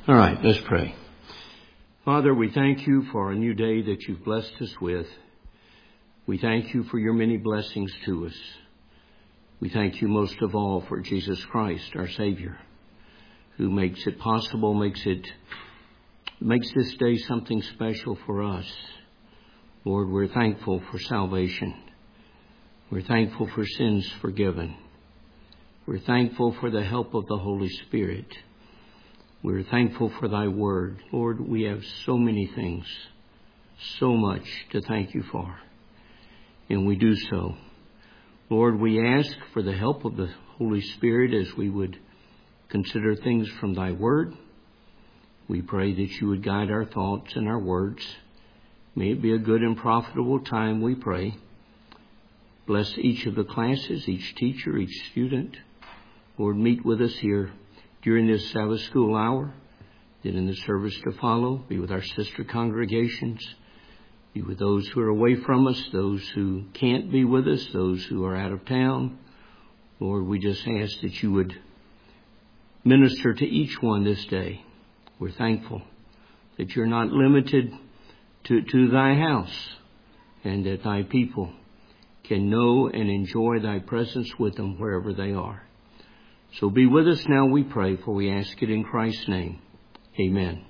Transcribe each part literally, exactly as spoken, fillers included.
All right, let's pray. Father, we thank you for a new day that you've blessed us with. We thank you for your many blessings to us. We thank you most of all for Jesus Christ, our Savior, who makes it possible, makes it, makes this day something special for us. Lord, we're thankful for salvation. We're thankful for sins forgiven. We're thankful for the help of the Holy Spirit. We're thankful for thy word. Lord, we have so many things, so much to thank you for. And we do so. Lord, we ask for the help of the Holy Spirit as we would consider things from thy word. We pray that you would guide our thoughts and our words. May it be a good and profitable time, we pray. Bless each of the classes, each teacher, each student. Lord, meet with us here during this Sabbath school hour, then in the service to follow. Be with our sister congregations. Be with those who are away from us, those who can't be with us, those who are out of town. Lord, we just ask that you would minister to each one this day. We're thankful that you're not limited to, to thy house, and that thy people can know and enjoy thy presence with them wherever they are. So be with us now, we pray, for we ask it in Christ's name. Amen.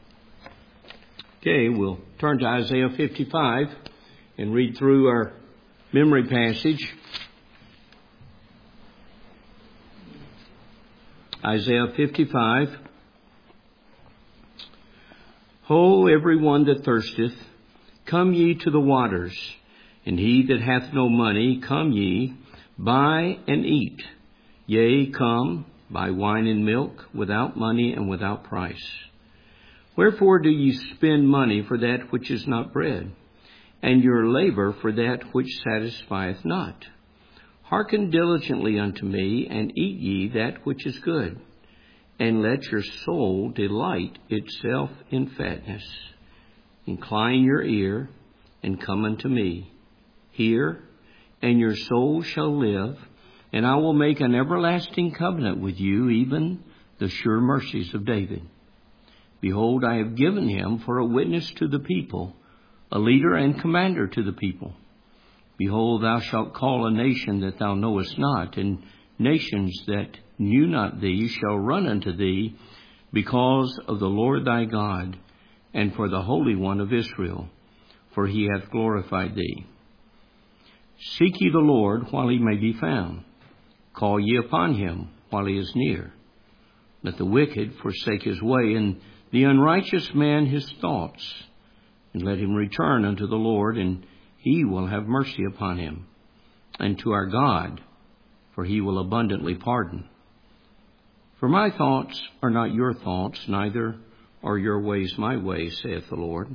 Okay, we'll turn to Isaiah fifty-five and read through our memory passage. Isaiah fifty-five. Ho, every one that thirsteth, come ye to the waters, and he that hath no money, come ye, buy and eat. Yea, come, buy wine and milk, without money and without price. Wherefore do ye spend money for that which is not bread, and your labor for that which satisfieth not? Hearken diligently unto me, and eat ye that which is good, and let your soul delight itself in fatness. Incline your ear, and come unto me. Hear, and your soul shall live, and I will make an everlasting covenant with you, even the sure mercies of David. Behold, I have given him for a witness to the people, a leader and commander to the people. Behold, thou shalt call a nation that thou knowest not, and nations that knew not thee shall run unto thee, because of the Lord thy God, and for the Holy One of Israel, for he hath glorified thee. Seek ye the Lord while he may be found. Call ye upon him while he is near. Let the wicked forsake his way, and the unrighteous man his thoughts. And let him return unto the Lord, and he will have mercy upon him. And to our God, for he will abundantly pardon. For my thoughts are not your thoughts, neither are your ways my ways, saith the Lord.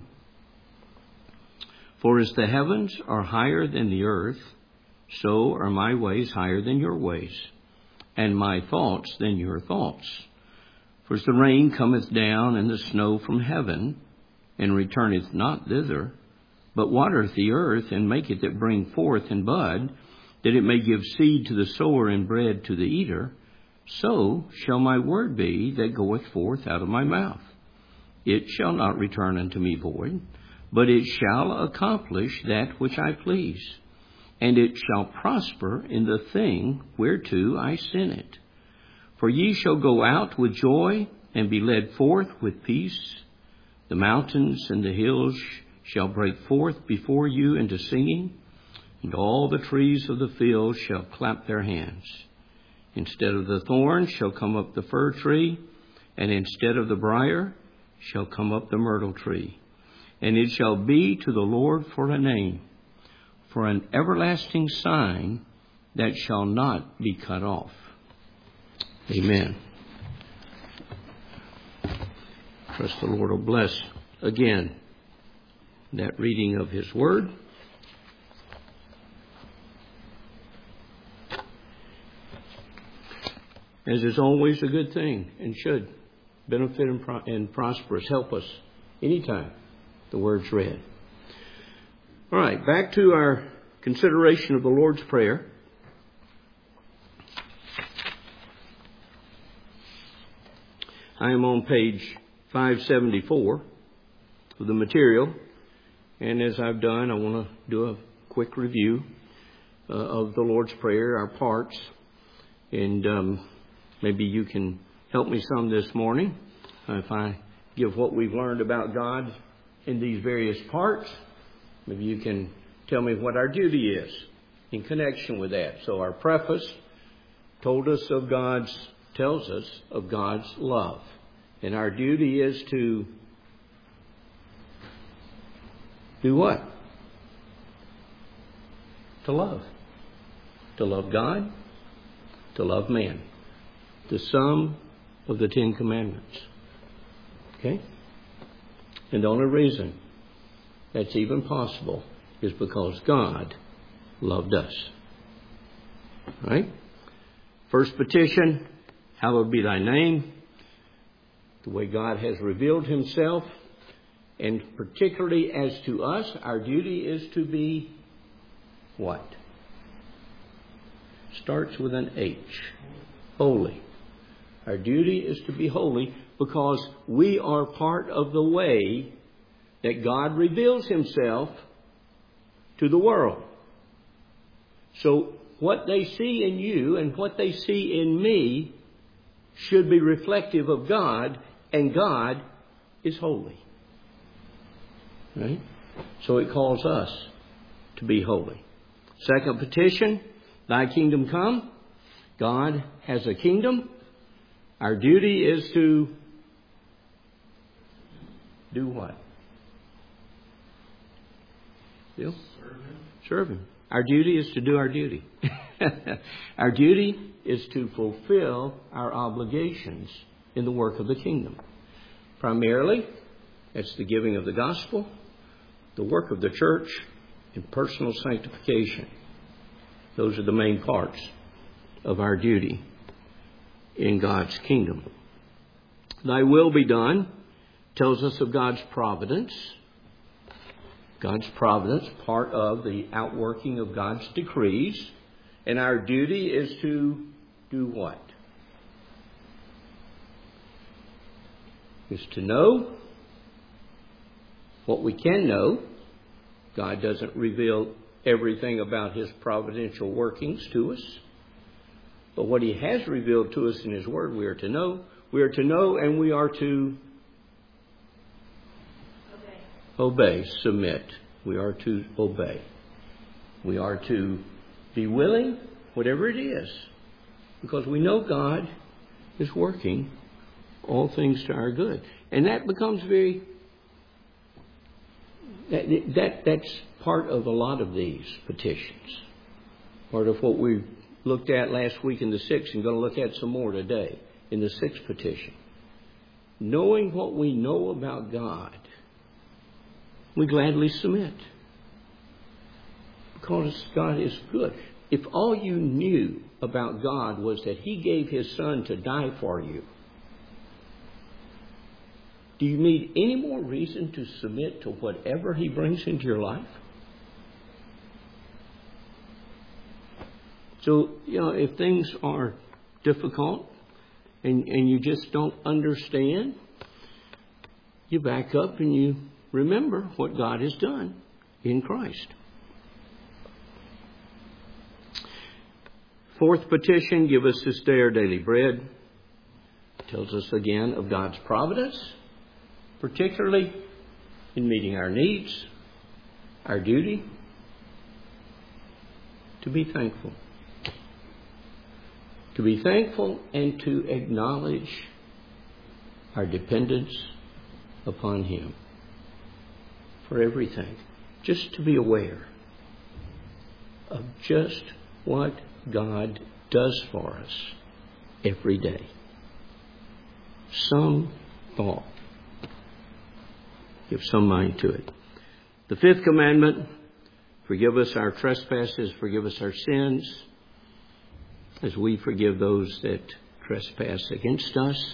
For as the heavens are higher than the earth, so are my ways higher than your ways, and my thoughts than your thoughts. For as the rain cometh down and the snow from heaven, and returneth not thither, but watereth the earth, and maketh it bring forth and bud, that it may give seed to the sower and bread to the eater, so shall my word be that goeth forth out of my mouth. It shall not return unto me void, but it shall accomplish that which I please, and it shall prosper in the thing whereto I sent it. For ye shall go out with joy, and be led forth with peace. The mountains and the hills shall break forth before you into singing, and all the trees of the field shall clap their hands. Instead of the thorn shall come up the fir tree, and instead of the brier shall come up the myrtle tree. And it shall be to the Lord for a name, for an everlasting sign that shall not be cut off. Amen. Trust the Lord will bless again that reading of his word. As is always a good thing, and should benefit and, pro- and prosper us, help us anytime the word's read. All right, back to our consideration of the Lord's Prayer. I am on page five seventy-four of the material. And as I've done, I want to do a quick review uh, of the Lord's Prayer, our parts. And um, maybe you can help me some this morning uh, if I give what we've learned about God in these various parts. Maybe you can tell me what our duty is in connection with that. So our preface told us of God's, tells us of God's love. And our duty is to do what? To love. To love God, to love man. The sum of the Ten Commandments. Okay? And the only reason that's even possible is because God loved us. Right? First petition, hallowed be thy name. The way God has revealed himself. And particularly as to us, our duty is to be what? Starts with an H. Holy. Our duty is to be holy because we are part of the way that God reveals himself to the world. So what they see in you and what they see in me should be reflective of God, and God is holy. Right? So it calls us to be holy. Second petition, thy kingdom come. God has a kingdom. Our duty is to do what? Bill? Serve him. Serve him. Our duty is to do our duty. Our duty is to fulfill our obligations in the work of the kingdom. Primarily, it's the giving of the gospel, the work of the church, and personal sanctification. Those are the main parts of our duty in God's kingdom. Thy will be done tells us of God's providence. God's providence, part of the outworking of God's decrees. And our duty is to do what? Is to know what we can know. God doesn't reveal everything about his providential workings to us. But what he has revealed to us in his word, we are to know. We are to know and we are to obey, submit. We are to obey. We are to be willing, whatever it is, because we know God is working all things to our good. And that becomes very, that, that that's part of a lot of these petitions. Part of what we looked at last week in the sixth and going to look at some more today in the sixth petition. Knowing what we know about God, we gladly submit. Because God is good. If all you knew about God was that he gave his son to die for you, do you need any more reason to submit to whatever he brings into your life? So, you know, if things are difficult and, and you just don't understand, you back up and you remember what God has done in Christ. Fourth petition, give us this day our daily bread. Tells us again of God's providence, particularly in meeting our needs, our duty, to be thankful. To be thankful and to acknowledge our dependence upon him for everything. Just to be aware of just what God does for us every day. Some thought. Give some mind to it. The fifth commandment, forgive us our trespasses, forgive us our sins, as we forgive those that trespass against us.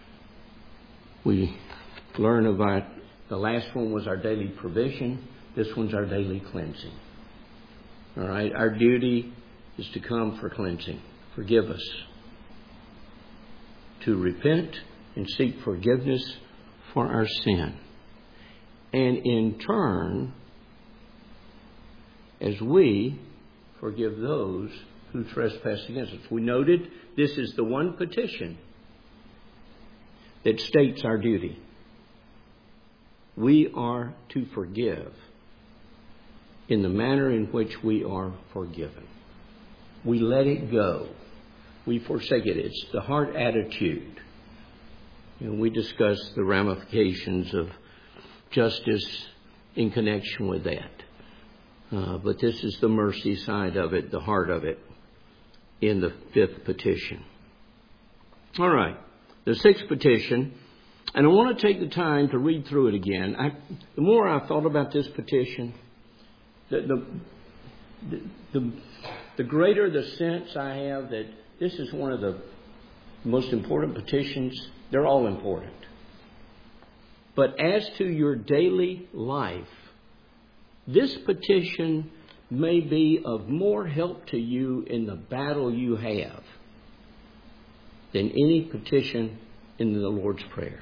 We learn about, the last one was our daily provision. This one's our daily cleansing. All right, our duty is to come for cleansing. Forgive us. To repent and seek forgiveness for our sin. And in turn, as we forgive those who trespass against us. We noted this is the one petition that states our duty. We are to forgive in the manner in which we are forgiven. We let it go. We forsake it. It's the heart attitude. And we discussed the ramifications of justice in connection with that. Uh, but this is the mercy side of it, the heart of it, in the fifth petition. All right. The sixth petition, and I want to take the time to read through it again. I, the more I thought about this petition, the, the, the, the greater the sense I have that this is one of the most important petitions. They're all important. But as to your daily life, this petition may be of more help to you in the battle you have than any petition in the Lord's Prayer.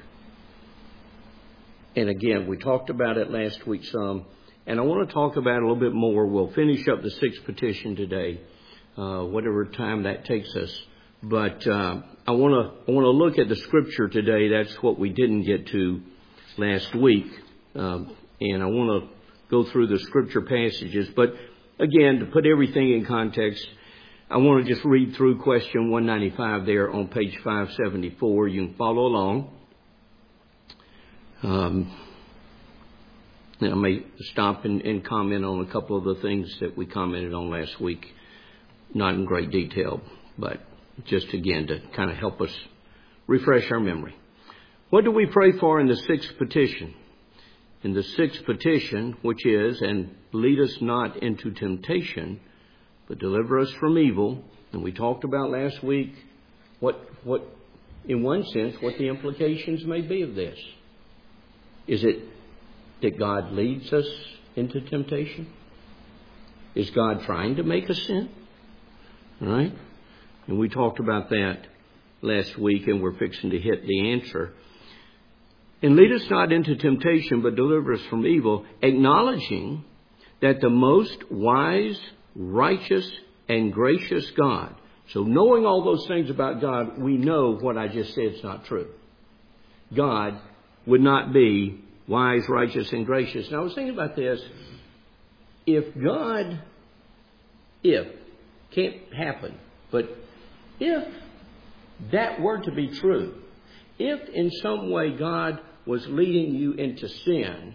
And again, we talked about it last week some, and I want to talk about it a little bit more. We'll finish up the sixth petition today, uh, whatever time that takes us. But uh, I want to I want to look at the Scripture today. That's what we didn't get to last week, um, and I want to go through the Scripture passages. But again, to put everything in context, I want to just read through question one ninety-five there on page five seventy-four. You can follow along. Um, I may stop and, and comment on a couple of the things that we commented on last week. Not in great detail, but just again to kind of help us refresh our memory. What do we pray for in the sixth petition? In the sixth petition, which is, and lead us not into temptation, but deliver us from evil. And we talked about last week what, what, in one sense, what the implications may be of this. Is it that God leads us into temptation? Is God trying to make us sin? All right? And we talked about that last week, and we're fixing to hit the answer. And lead us not into temptation, but deliver us from evil, acknowledging that the most wise, righteous, and gracious God. So knowing all those things about God, we know what I just said is not true. God would not be wise, righteous, and gracious. And I was thinking about this. If God, if, can't happen, but if that were to be true, if in some way God was leading you into sin,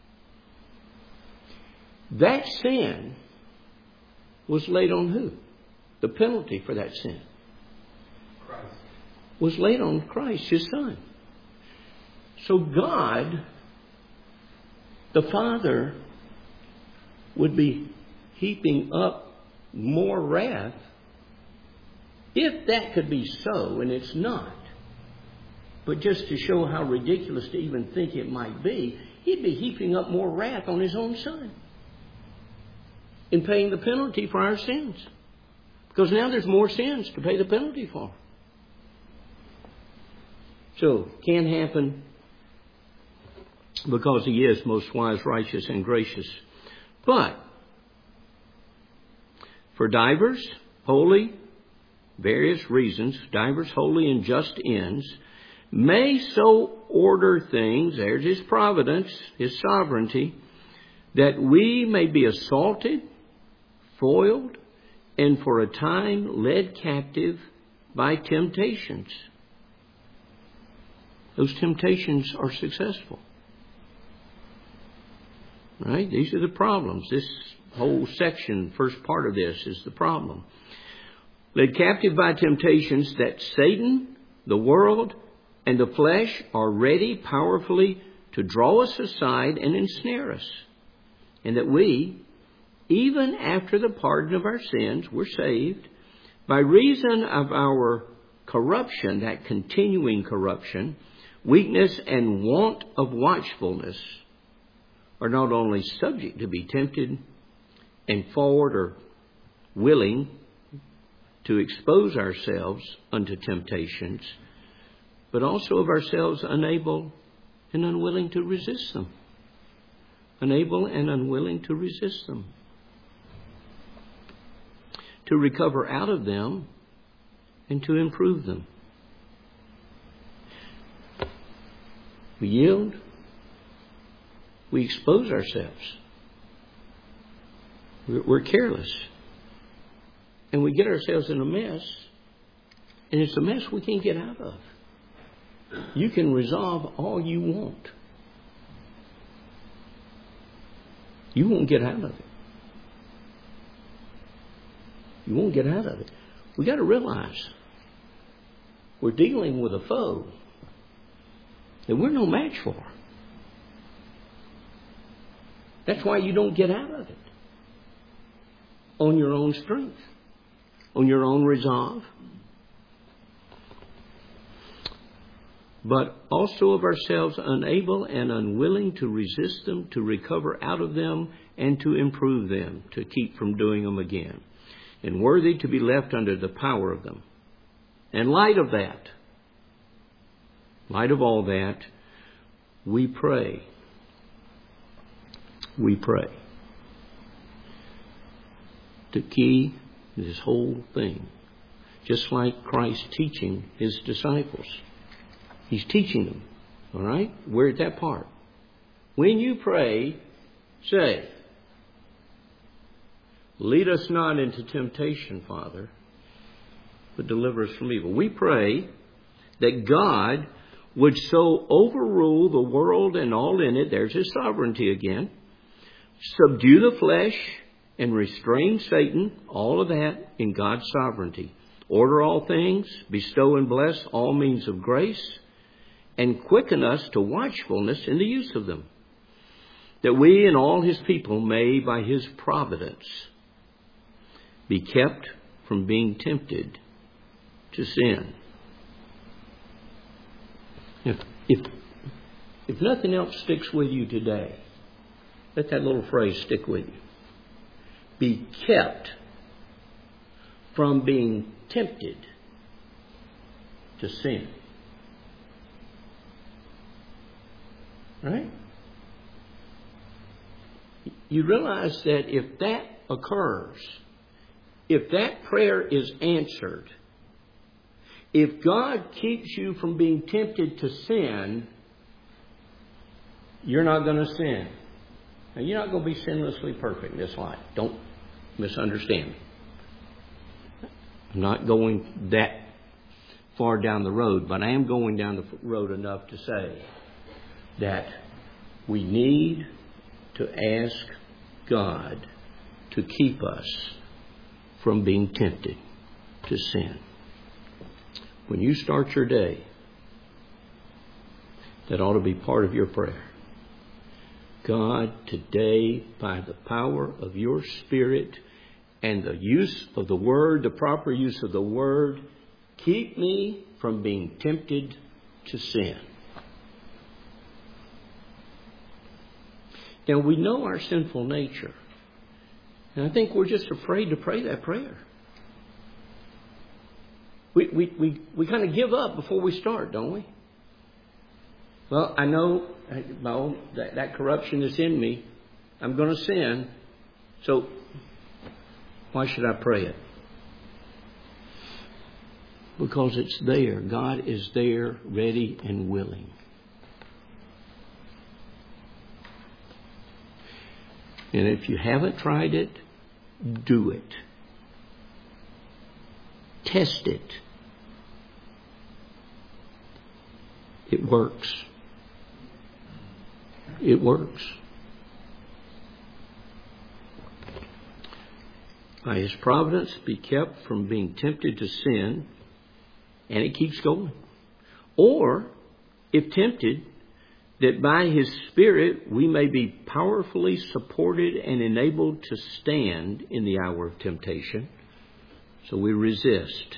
that sin was laid on who? The penalty for that sin Christ. Was laid on Christ, His Son. So God, the Father, would be heaping up more wrath if that could be so, and it's not. But just to show how ridiculous to even think it might be, He'd be heaping up more wrath on His own Son in paying the penalty for our sins. Because now there's more sins to pay the penalty for. So, can happen because He is most wise, righteous, and gracious. But for divers, holy, various reasons, divers, holy, and just ends, may so order things, there's His providence, His sovereignty, that we may be assaulted, foiled, and for a time led captive by temptations. Those temptations are successful. Right? These are the problems. This whole section, first part of this, is the problem. Led captive by temptations that Satan, the world, and the flesh are ready powerfully to draw us aside and ensnare us. And that we, even after the pardon of our sins, we're saved, by reason of our corruption, that continuing corruption, weakness and want of watchfulness, are not only subject to be tempted and forward or willing to expose ourselves unto temptations, but also of ourselves unable and unwilling to resist them. Unable and unwilling to resist them. To recover out of them and to improve them. We yield. We expose ourselves. We're careless. And we get ourselves in a mess. And it's a mess we can't get out of. You can resolve all you want. You won't get out of it. You won't get out of it. We got to realize we're dealing with a foe that we're no match for. That's why you don't get out of it. On your own strength. On your own resolve. But also of ourselves unable and unwilling to resist them, to recover out of them, and to improve them, to keep from doing them again. And worthy to be left under the power of them. In light of that, light of all that, we pray. We pray. The key to this whole thing, just like Christ teaching His disciples. He's teaching them. All right? We're at that part. When you pray, say, lead us not into temptation, Father, but deliver us from evil. We pray that God would so overrule the world and all in it, there's His sovereignty again, subdue the flesh and restrain Satan, all of that in God's sovereignty. Order all things, bestow and bless all means of grace, and quicken us to watchfulness in the use of them, that we and all His people may, by His providence, be kept from being tempted to sin. If, if, if nothing else sticks with you today, let that little phrase stick with you. Be kept from being tempted to sin. Right? You realize that if that occurs, if that prayer is answered, if God keeps you from being tempted to sin, you're not going to sin. Now, you're not going to be sinlessly perfect in this life. Don't misunderstand me. I'm not going that far down the road, but I am going down the road enough to say that we need to ask God to keep us from being tempted to sin. When you start your day, that ought to be part of your prayer. God, today, by the power of your Spirit and the use of the Word, the proper use of the Word, keep me from being tempted to sin. Now, we know our sinful nature. And I think we're just afraid to pray that prayer. We, we, we, we kind of give up before we start, don't we? Well, I know well, that, that corruption is in me. I'm going to sin. So, why should I pray it? Because it's there. God is there, ready and willing. And if you haven't tried it, do it. Test it. It works. It works. By His providence, be kept from being tempted to sin, and it keeps going. Or, if tempted, that by His Spirit we may be powerfully supported and enabled to stand in the hour of temptation. So we resist.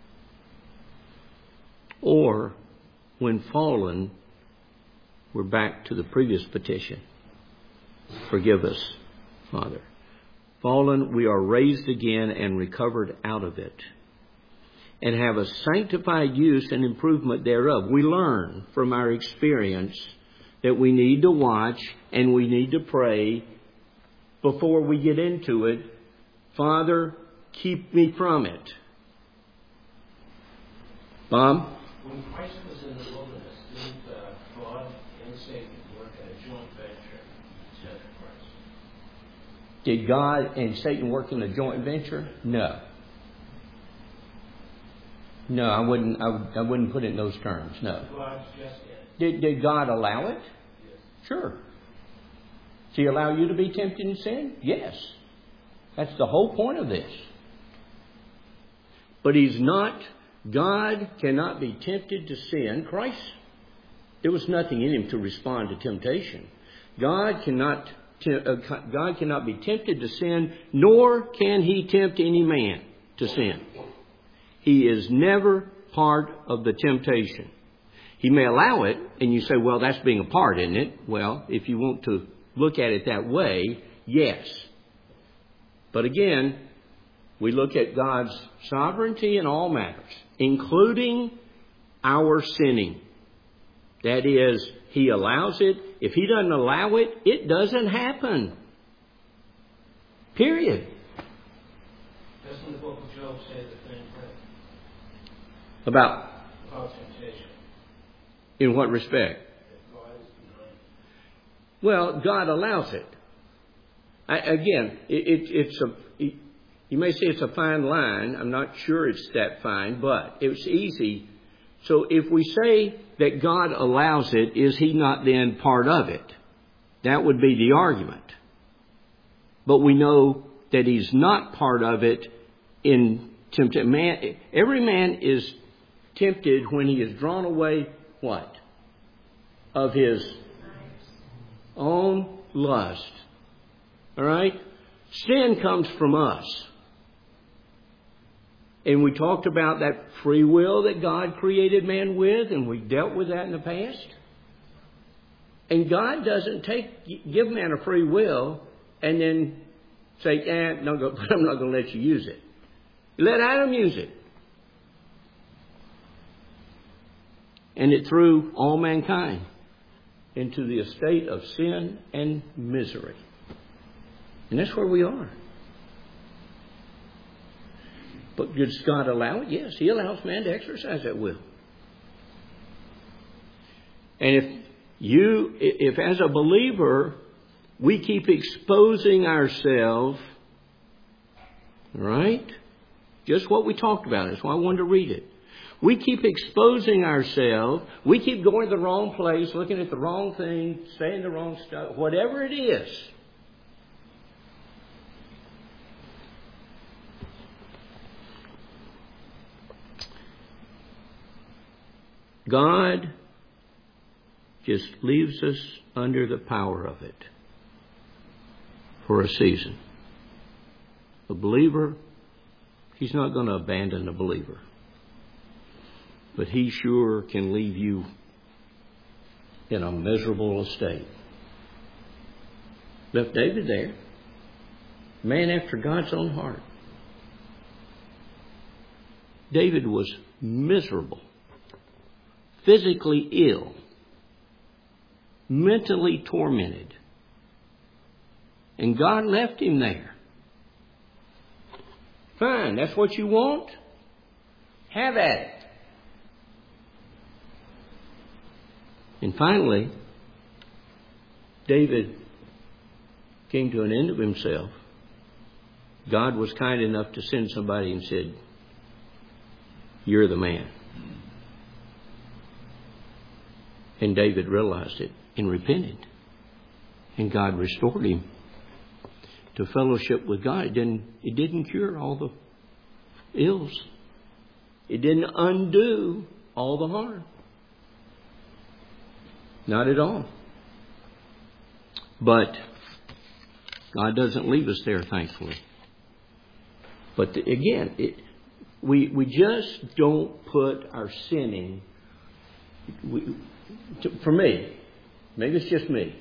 Or, when fallen, we're back to the previous petition. Forgive us, Father. Fallen, we are raised again and recovered out of it, and have a sanctified use and improvement thereof. We learn from our experience that we need to watch and we need to pray before we get into it. Father, keep me from it. Bob? When Christ was in the wilderness, didn't uh, God and Satan work at a joint venture to test Christ? Did God and Satan work in a joint venture? No. No, I wouldn't. I, would, I wouldn't put it in those terms. No. God just Did did. Did God allow it? Yes. Sure. Does He allow you to be tempted in sin? Yes. That's the whole point of this. But He's not. God cannot be tempted to sin. Christ, there was nothing in Him to respond to temptation. God cannot. Uh, God cannot be tempted to sin, nor can He tempt any man to sin. He is never part of the temptation. He may allow it, and you say, well, that's being a part, isn't it? Well, if you want to look at it that way, yes. But again, we look at God's sovereignty in all matters, including our sinning. That is, He allows it. If He doesn't allow it, it doesn't happen. Period. Doesn't the book of Job say the same thing? About? About temptation. In what respect? That God is behind. Well, God allows it. I, again, it, it, it's a. It, you may say it's a fine line. I'm not sure it's that fine, but it's easy. So if we say that God allows it, is He not then part of it? That would be the argument. But we know that He's not part of it in temptation. Man, every man is tempted when he is drawn away, what? Of his own lust. All right? Sin comes from us. And we talked about that free will that God created man with, and we dealt with that in the past. And God doesn't take give man a free will and then say, eh, no, I'm not going to let you use it. Let Adam use it. And it threw all mankind into the estate of sin and misery. And that's where we are. But does God allow it? Yes, He allows man to exercise that will. And if you, if as a believer, we keep exposing ourselves, right? Just what we talked about. That's why I wanted to read it. We keep exposing ourselves. We keep going to the wrong place, looking at the wrong thing, saying the wrong stuff, whatever it is. God just leaves us under the power of it for a season. The believer, He's not going to abandon the believer. But He sure can leave you in a miserable estate. Left David there. Man after God's own heart. David was miserable. Physically ill. Mentally tormented. And God left him there. Fine, that's what you want? Have at it. And finally, David came to an end of himself. God was kind enough to send somebody and said, "You're the man." And David realized it and repented. And God restored him to fellowship with God. It didn't, it didn't cure all the ills. It didn't undo all the harm. Not at all. But God doesn't leave us there, thankfully. But the, again, it, we we just don't put our sinning. We, to, for me, maybe it's just me,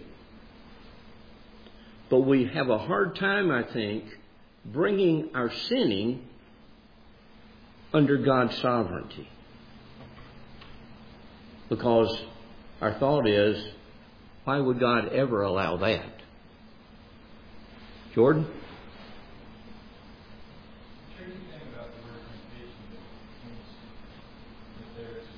but we have a hard time, I think, bringing our sinning under God's sovereignty, because our thought is, Why would God ever allow that? Jordan? The tricky thing about the word temptation is that there's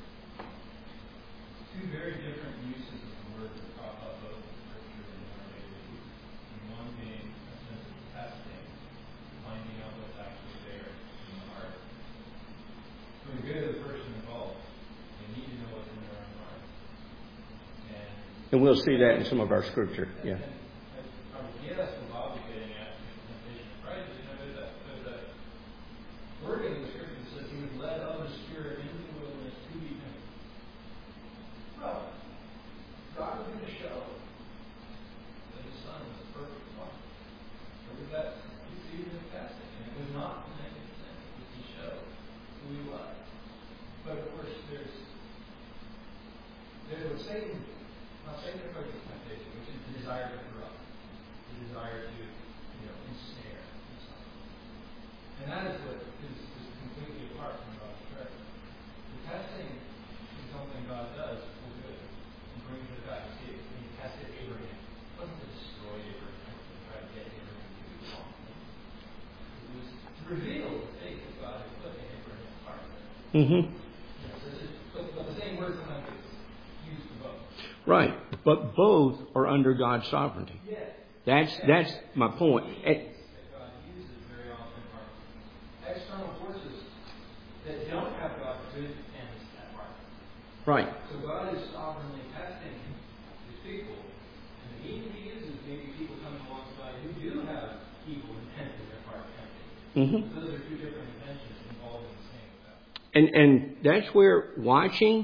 two very different uses of the word that pop up both in Scripture and in our daily use. And one being a sense of testing, finding out what's actually there in the heart. For the good of the person involved, they need to know what's in their own heart. And, And we'll see that in some of our Scripture. Yeah. And, and, and, yeah, that's what Bob was getting at. Temptation of Christ. You know, there's a, there's a word in the Scripture that says he was led of the Spirit into the wilderness to be tempted. Well, God was going to show that his Son was the perfect one. There was that season of testing, and it was not the negative thing. It was to show who he was. But of course, there's there's what Satan, now Satan approaches temptation, which is the desire to corrupt, the desire to, you know, ensnare himself. And that is what is, is completely apart from God's treasure. The testing is something God does for good and brings it back. See, when he tested Abraham, it wasn't to destroy Abraham, to try to get Abraham to do wrong. It was to reveal the faith that God had put in Abraham's heart. Mm-hmm. You know, so it's just, but, but the same word sometimes gets used for both. Right. But both are under God's sovereignty. Yes. That's that's my point. And, That God uses very often are external forces that don't have God's good ends at heart. right. So God is sovereignly testing his people, and even he uses maybe people coming alongside who do have evil intent in their heart tempting. Mm-hmm. Those are two different intentions involved in the same event. And and that's where watching,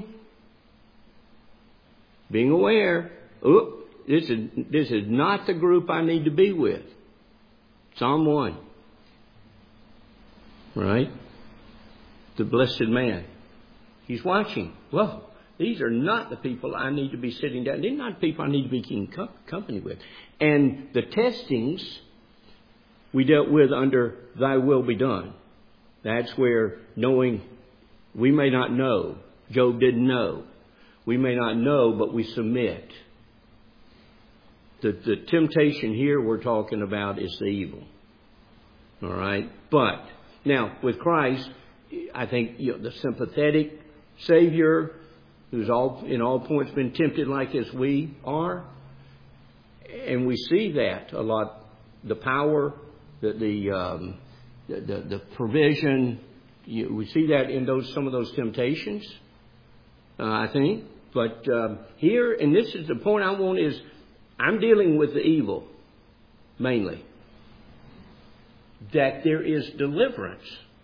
being aware, oh, this is this is not the group I need to be with. Psalm one. Right? The blessed man. He's watching. Well, these are not the people I need to be sitting down. They're not people I need to be keeping co- company with. And the testings we dealt with under thy will be done. That's where knowing, we may not know. Job didn't know. We may not know, but we submit. The, the temptation here we're talking about is the evil. All right? But, now, with Christ, I think, you know, the sympathetic Savior, who's all in all points been tempted like as we are, and we see that a lot, the power, the the um, the, the, the provision, you, we see that in those some of those temptations, uh, I think. But um, here, and this is the point I want, is I'm dealing with the evil, mainly. That there is deliverance.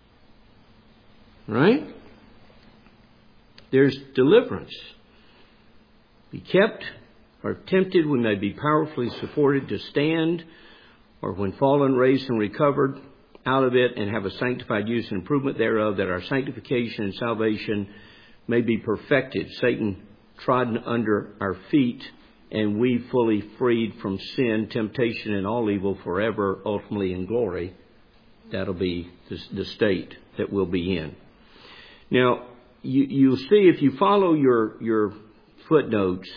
Right? There's deliverance. Be kept or tempted, we may be powerfully supported to stand, or when fallen, raised and recovered out of it, and have a sanctified use and improvement thereof, that our sanctification and salvation may be perfected, Satan trodden under our feet, and we fully freed from sin, temptation, and all evil forever, ultimately in glory. That'll be the, the state that we'll be in. Now, you, you'll see if you follow your your footnotes,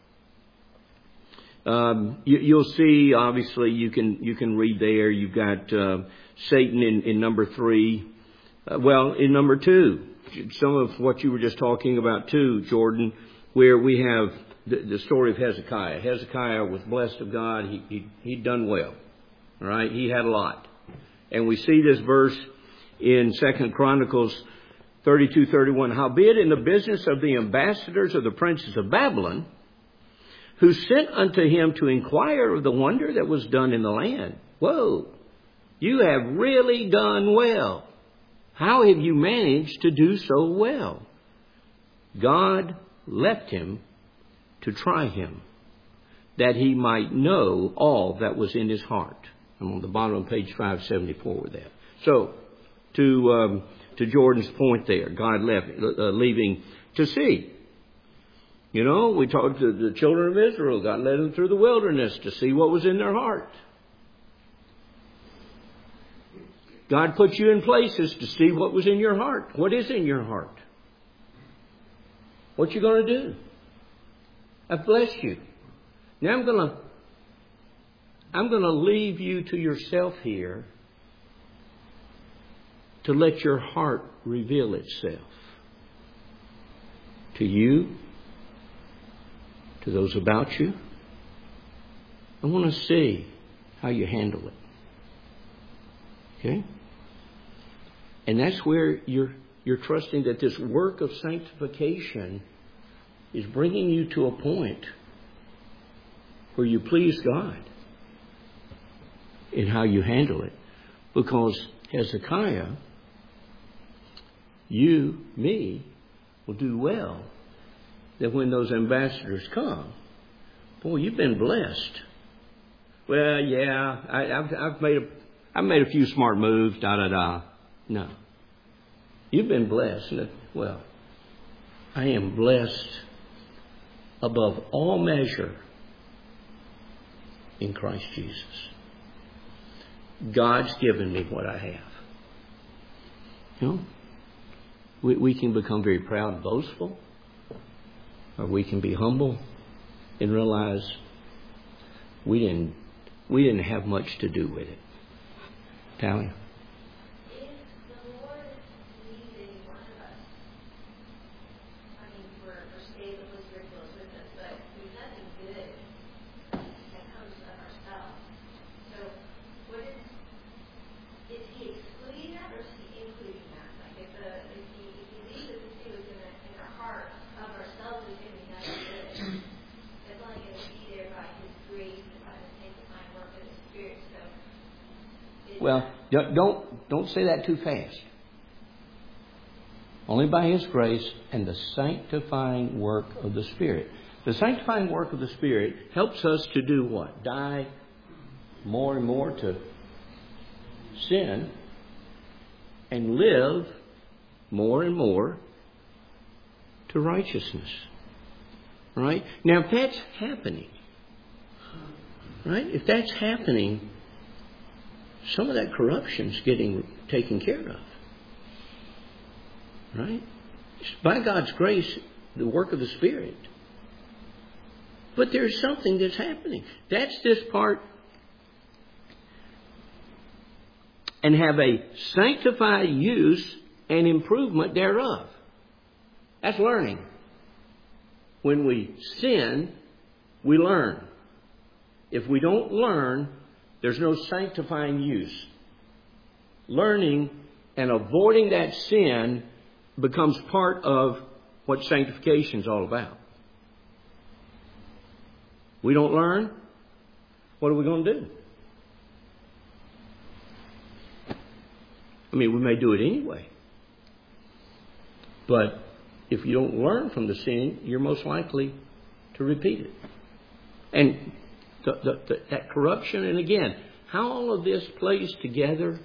um, you, you'll see. Obviously, you can you can read there. You've got uh, Satan in, in number three. Uh, well, in number two, some of what you were just talking about too, Jordan, where we have the, the story of Hezekiah. Hezekiah was blessed of God. He, he he'd done well. All right, he had a lot, and we see this verse in Second Chronicles thirty-two thirty-one. Howbeit in the business of the ambassadors of the princes of Babylon, who sent unto him to inquire of the wonder that was done in the land. Whoa, you have really done well. How have you managed to do so well? God left him to try him, that he might know all that was in his heart. I'm on the bottom of page five seventy-four with that. So, to um, to Jordan's point there, God left, uh, leaving to see. You know, we talked to the children of Israel. God led them through the wilderness to see what was in their heart. God put you in places to see what was in your heart. What is in your heart? What you going to do? I've blessed you. Now I'm going to I'm going to leave you to yourself here to let your heart reveal itself to you, to those about you. I want to see how you handle it. Okay? And that's where you're you're trusting that this work of sanctification is bringing you to a point where you please God in how you handle it. Because Hezekiah, you, me, will do well that when those ambassadors come, boy, you've been blessed. Well, yeah, I, I've, I've made a, I've made a few smart moves, da da da. No, you've been blessed. Well, I am blessed above all measure in Christ Jesus. God's given me what I have. You know, we, we can become very proud and boastful, or we can be humble and realize we didn't we didn't have much to do with it. Tally? Well, don't don't say that too fast. Only by His grace and the sanctifying work of the Spirit. The sanctifying work of the Spirit helps us to do what? Die more and more to sin and live more and more to righteousness. Right? Now, if that's happening, right? If that's happening, some of that corruption's getting taken care of. Right? It's by God's grace, the work of the Spirit. But there's something that's happening. That's this part. And have a sanctified use and improvement thereof. That's learning. When we sin, we learn. If we don't learn, there's no sanctifying use. Learning and avoiding that sin becomes part of what sanctification is all about. We don't learn, what are we going to do? I mean, we may do it anyway. But if you don't learn from the sin, you're most likely to repeat it. And The, the, the, that corruption, and again, how all of this plays together,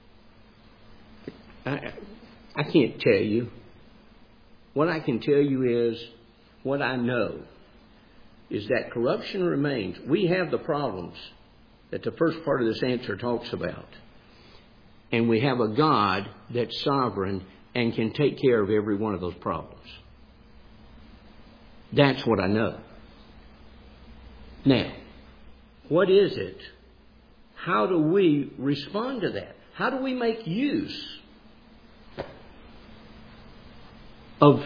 I, I can't tell you. What I can tell you is, what I know is that corruption remains. We have the problems that the first part of this answer talks about. And we have a God that's sovereign and can take care of every one of those problems. That's what I know. Now, what is it? How do we respond to that? How do we make use of...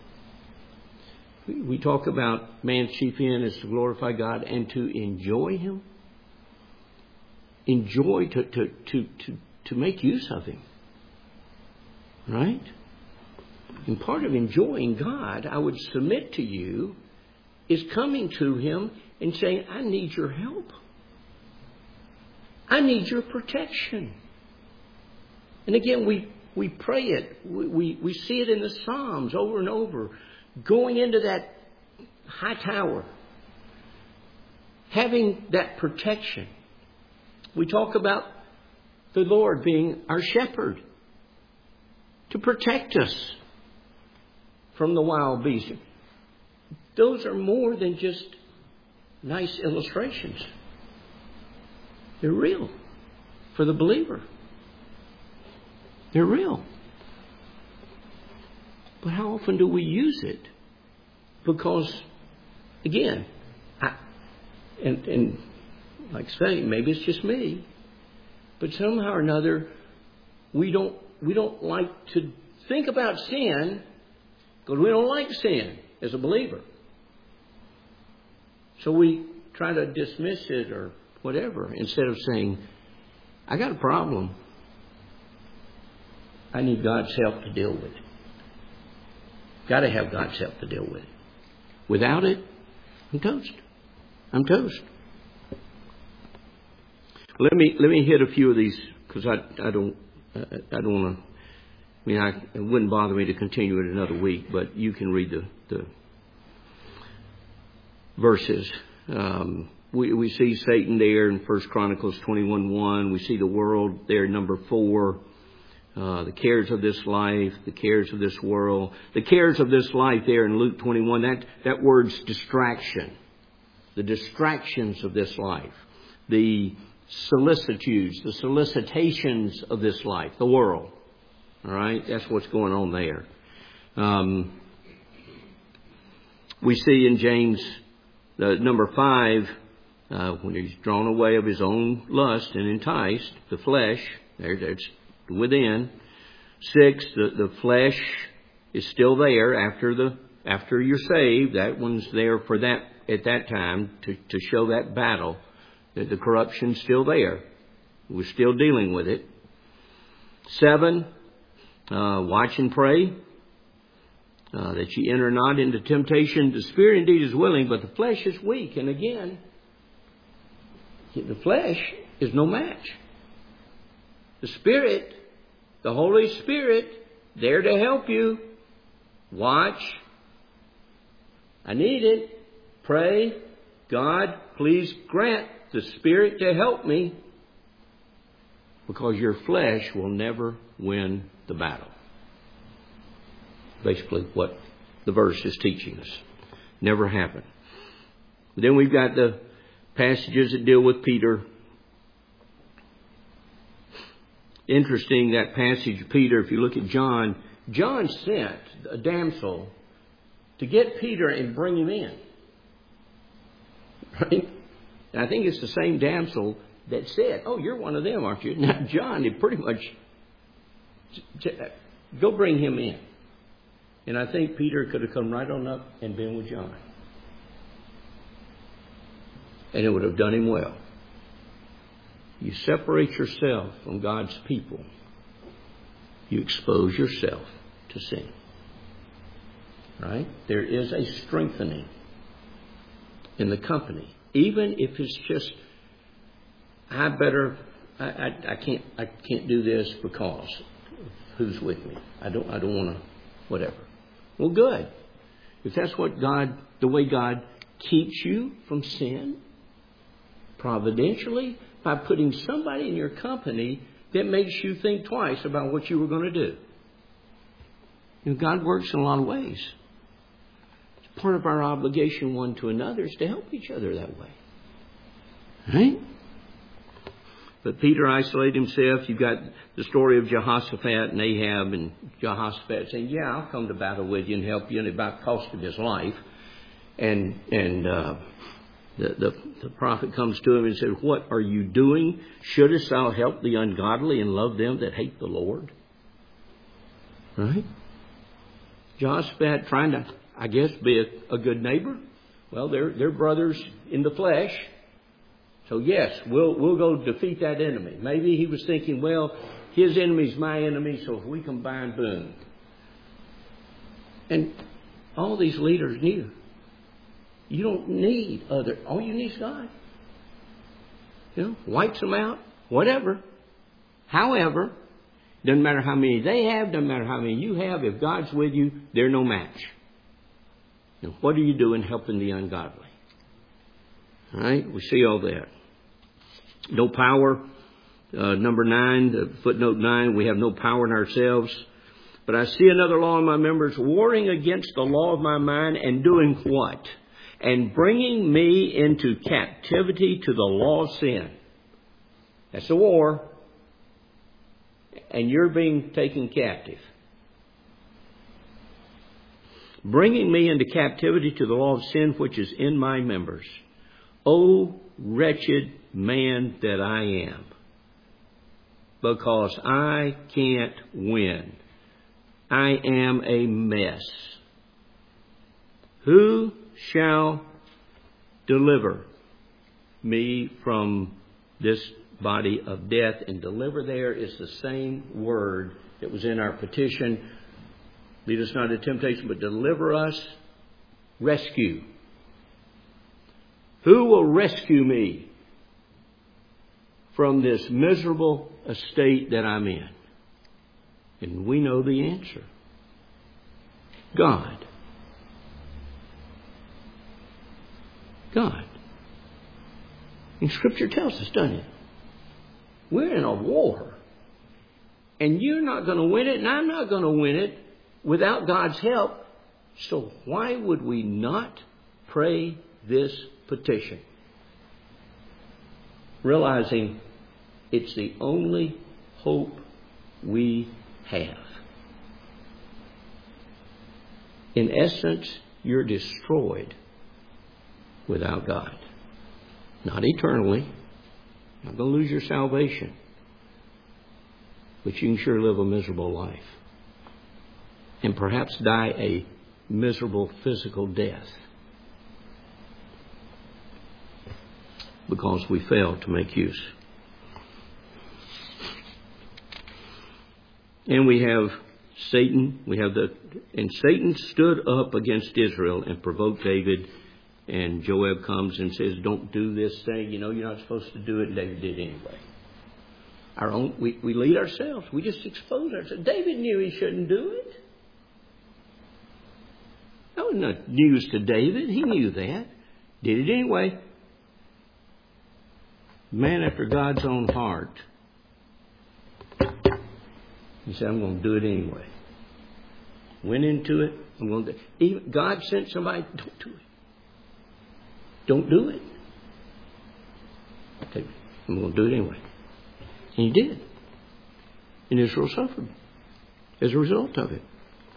We talk about man's chief end is to glorify God and to enjoy Him. Enjoy, to, to, to, to, to make use of Him. Right? And part of enjoying God, I would submit to you, is coming to Him and saying, I need your help. I need your protection. And again, we, we pray it. We, we, we see it in the Psalms over and over. Going into that high tower. Having that protection. We talk about the Lord being our shepherd. To protect us from the wild beasts. Those are more than just nice illustrations. They're real for the believer. They're real. But how often do we use it? Because, again, I, And, and like I say, maybe it's just me, but somehow or another, we don't we don't like to think about sin because we don't like sin as a believer. So we try to dismiss it or whatever instead of saying, I got a problem. I need God's help to deal with it. Got to have God's help to deal with it. Without it, I'm toast. I'm toast. Let me let me hit a few of these because I I don't I don't want to. I mean, I, it wouldn't bother me to continue it another week, but you can read the the verses. Um, we we see Satan there in First Chronicles twenty-one one. We see the world there, number four. Uh, the cares of this life, the cares of this world, the cares of this life there in Luke twenty-one. That that word's distraction. The distractions of this life, the solicitudes, the solicitations of this life, the world. All right, that's what's going on there. Um, we see in James, the number five, uh, when he's drawn away of his own lust and enticed, the flesh, there, that's within. Six, the, the flesh is still there after the after you're saved. That one's there for that at that time to, to show that battle. That the corruption's still there. We're still dealing with it. Seven, uh, watch and pray, uh, that ye enter not into temptation. The spirit indeed is willing, but the flesh is weak. And again, the flesh is no match. The Spirit, the Holy Spirit, there to help you. Watch. I need it. Pray. God, please grant the Spirit to help me. Because your flesh will never win the battle. Basically what the verse is teaching us. Never happen. Then we've got the passages that deal with Peter. Interesting, that passage of Peter, if you look at John, John sent a damsel to get Peter and bring him in. Right? And I think it's the same damsel that said, oh, you're one of them, aren't you? Now, John, did pretty much, go bring him in. And I think Peter could have come right on up and been with John. And it would have done him well. You separate yourself from God's people. You expose yourself to sin. Right? There is a strengthening in the company. Even if it's just, I better, I, I, I can't, I can't do this because who's with me? I don't, I don't want to, whatever. Well, good. If that's what God, the way God keeps you from sin, providentially, by putting somebody in your company that makes you think twice about what you were going to do. You know, God works in a lot of ways. It's part of our obligation one to another is to help each other that way. Right? But Peter isolated himself. You've got the story of Jehoshaphat and Ahab, and Jehoshaphat saying, yeah, I'll come to battle with you and help you. And it about cost him his life. And, and, uh, The, the, the prophet comes to him and says, what are you doing? Shouldest thou help the ungodly and love them that hate the Lord? Right? Jehoshaphat trying to, I guess, be a, a good neighbor. Well, they're, they're brothers in the flesh. So yes, we'll, we'll go defeat that enemy. Maybe he was thinking, well, his enemy's my enemy, so if we combine, boom. And all these leaders knew. You don't need other. All you need is God. You know, wipes them out, whatever. However, doesn't matter how many they have, doesn't matter how many you have. If God's with you, they're no match. You know, what are you doing helping the ungodly? All right, we see all that. No power. Uh, number nine, the footnote nine, we have no power in ourselves. But I see another law in my members, warring against the law of my mind and doing what? And bringing me into captivity to the law of sin. That's a war. And you're being taken captive. Bringing me into captivity to the law of sin which is in my members. O wretched man that I am, because I can't win. I am a mess. Who shall deliver me from this body of death? And deliver there is the same word that was in our petition. Lead us not into temptation, but deliver us. Rescue. Who will rescue me from this miserable estate that I'm in? And we know the answer. God. God. And Scripture tells us, doesn't it? We're in a war. And you're not going to win it, and I'm not going to win it without God's help. So why would we not pray this petition? Realizing it's the only hope we have. In essence, you're destroyed without God. Not eternally. Not going to lose your salvation. But you can sure live a miserable life. And perhaps die a miserable physical death. Because we failed to make use. And we have Satan. We have the and Satan stood up against Israel and provoked David. And Joab comes and says, "Don't do this thing. You know you're not supposed to do it." And David did anyway. Our own, we, we lead ourselves. We just expose ourselves. David knew he shouldn't do it. That was not news to David. He knew that. Did it anyway. Man after God's own heart. He said, "I'm going to do it anyway." Went into it. I'm going to. Even God sent somebody. Don't do it. Don't do it. Okay, I'm going to do it anyway. And he did. And Israel suffered as a result of it.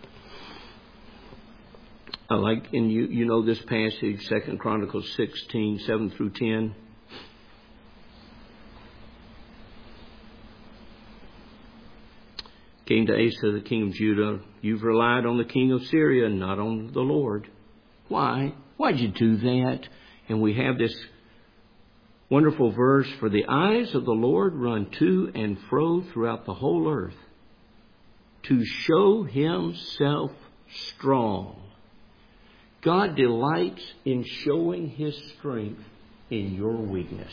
I like, and you, you know this passage, Second Chronicles sixteen, seven through ten. Came to Asa, the king of Judah. "You've relied on the king of Syria, not on the Lord." Why? Why'd you do that? And we have this wonderful verse, "For the eyes of the Lord run to and fro throughout the whole earth, to show himself strong." God delights in showing his strength in your weakness.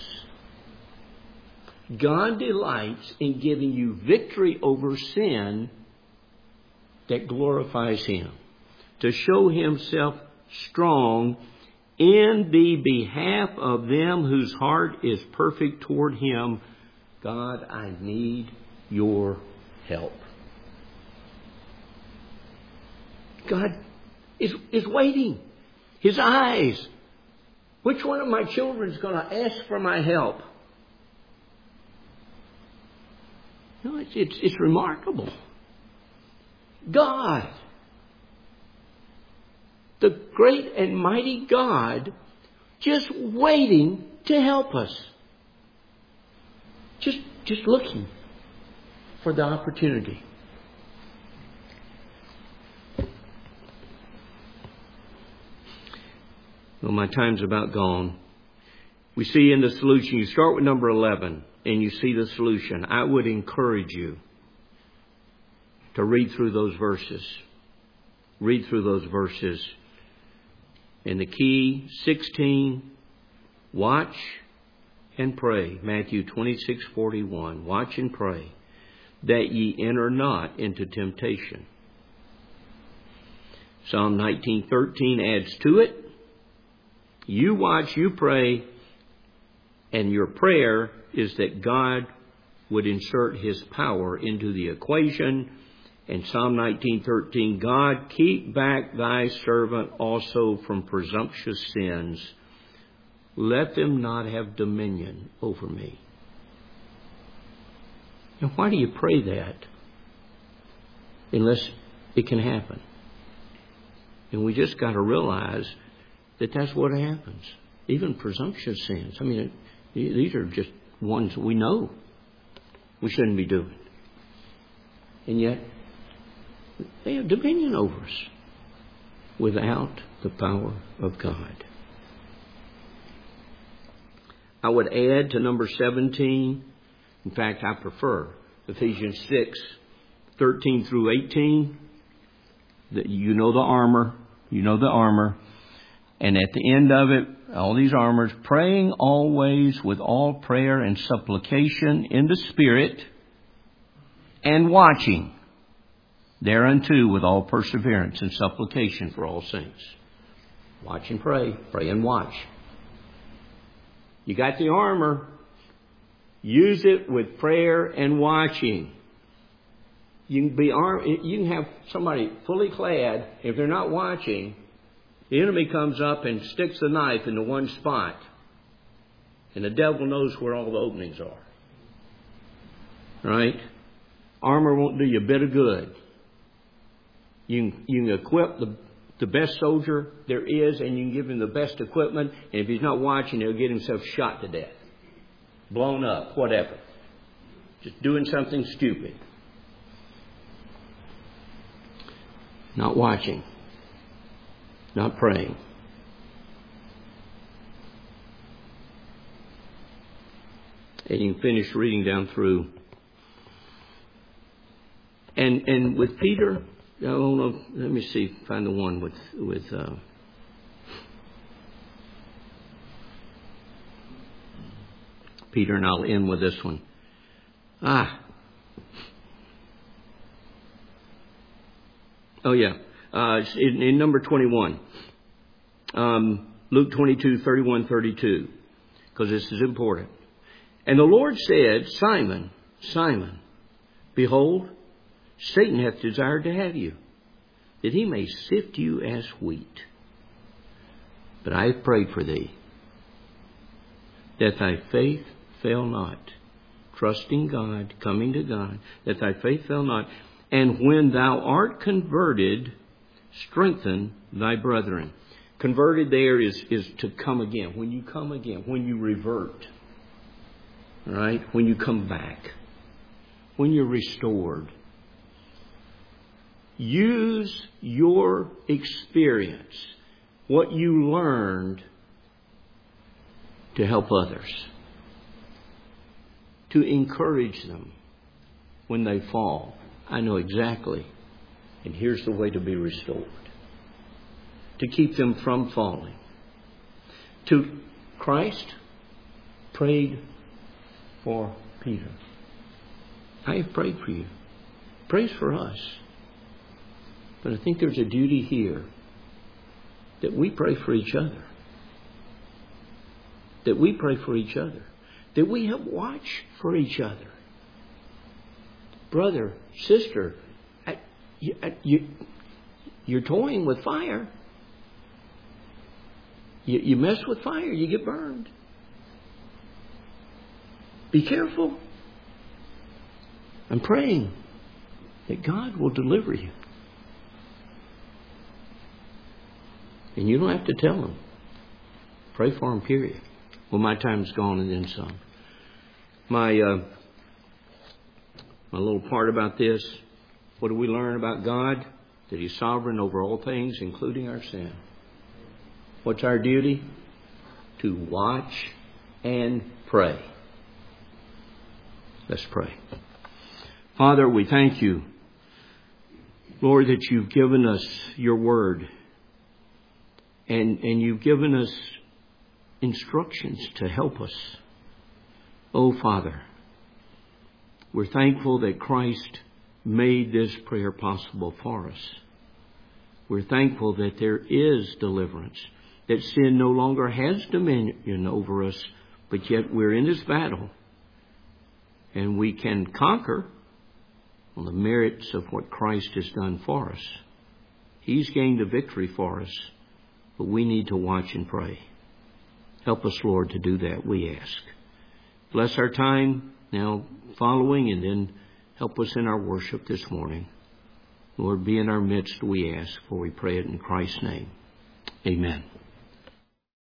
God delights in giving you victory over sin that glorifies him. To show himself strong in the behalf of them whose heart is perfect toward him. God, I need your help. God is, is waiting. His eyes. Which one of my children is going to ask for my help? No, it's, it's, it's remarkable. God, the great and mighty God, just waiting to help us. Just, just looking for the opportunity. Well, my time's about gone. We see in the solution, you start with number eleven. And you see the solution. I would encourage you to read through those verses. Read through those verses. And the key, sixteen, watch and pray. Matthew twenty-six forty-one. Watch and pray that ye enter not into temptation. Psalm nineteen thirteen adds to it. You watch, you pray, and your prayer is that God would insert his power into the equation. And Psalm nineteen thirteen, God, keep back thy servant also from presumptuous sins. Let them not have dominion over me. And why do you pray that? Unless it can happen. And we just got to realize that that's what happens. even presumptuous sins. I mean, these are just ones we know we shouldn't be doing. And yet, they have dominion over us without the power of God. I would add to number seventeen, in fact, I prefer Ephesians six, thirteen through eighteen. That you know the armor, you know the armor. And at the end of it, all these armors, praying always with all prayer and supplication in the Spirit, and watching thereunto with all perseverance and supplication for all saints. Watch and pray. Pray and watch. You got the armor. Use it with prayer and watching. You can be armed. You can have somebody fully clad. If they're not watching, the enemy comes up and sticks the knife into one spot. And the devil knows where all the openings are. Right? Armor won't do you a bit of good. You can, you can equip the, the best soldier there is, and you can give him the best equipment. And if he's not watching, he'll get himself shot to death. Blown up, whatever. Just doing something stupid. Not watching. Not praying. And you can finish reading down through. And and with Peter, I don't know, let me see, find the one with with uh, Peter, and I'll end with this one. Ah. Oh yeah. Uh, in, in number twenty-one. Um, Luke twenty-two, thirty-one, thirty-two. Because this is important. And the Lord said, Simon, Simon, behold, Satan hath desired to have you, that he may sift you as wheat. But I have prayed for thee, that thy faith fail not. Trusting God, coming to God, that thy faith fail not. And when thou art converted, strengthen thy brethren. Converted there is, is to come again. When you come again, when you revert. Right? When you come back. When you're restored. Use your experience, what you learned, to help others. To encourage them when they fall. I know exactly. And here's the way to be restored. To keep them from falling. To Christ prayed for Peter. I have prayed for you. Prays for us. But I think there's a duty here that we pray for each other. That we pray for each other. That we have watch for each other. Brother, sister, I, you, I, you, you're toying with fire. You, you mess with fire, you get burned. Be careful. I'm praying that God will deliver you. And you don't have to tell them. Pray for them, period. Well, my time's gone and then some. My uh, my little part about this, what do we learn about God? That He's sovereign over all things, including our sin. What's our duty? To watch and pray. Let's pray. Father, we thank you, Lord, that you've given us your word. And, and you've given us instructions to help us. Oh, Father, we're thankful that Christ made this prayer possible for us. We're thankful that there is deliverance, that sin no longer has dominion over us, but yet we're in this battle. And we can conquer on the merits of what Christ has done for us. He's gained a victory for us, but we need to watch and pray. Help us, Lord, to do that, we ask. Bless our time now following, and then help us in our worship this morning. Lord, be in our midst, we ask, for we pray it in Christ's name. Amen.